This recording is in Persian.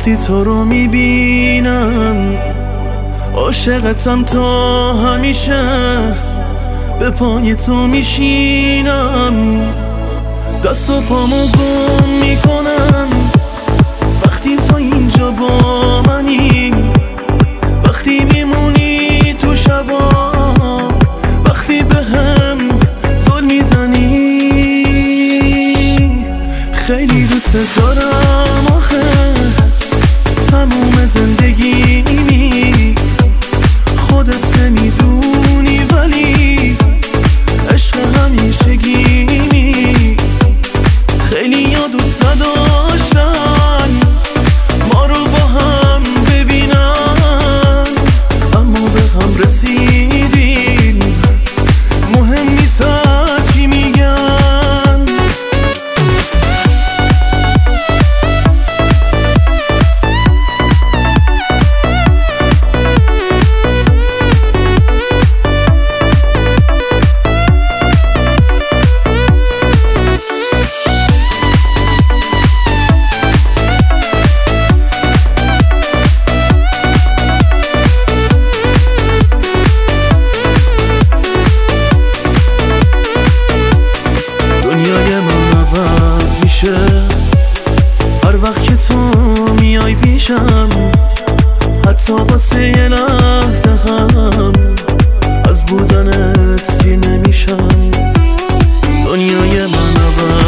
وقتی تو رو میبینم عاشقتم تا همیشه، به پای تو میشینم، دست و پامو گم میکنم وقتی تو اینجا با منی، وقتی میمونی تو شبا، وقتی به هم زل میزنی. خیلی دوست دارم آخه تموم زندگیمی، خودت نمیدونی ولی عشق همیشگیمی. خیلی یا دوست نداشتن ما رو با هم ببینن، اما به هم رسیدیم، مهم نیست چی میگن. هر وقت که تو میای پیشم، حتی واسه یه لحظه هم از بودنت سیر نمیشم. دنیای من عوض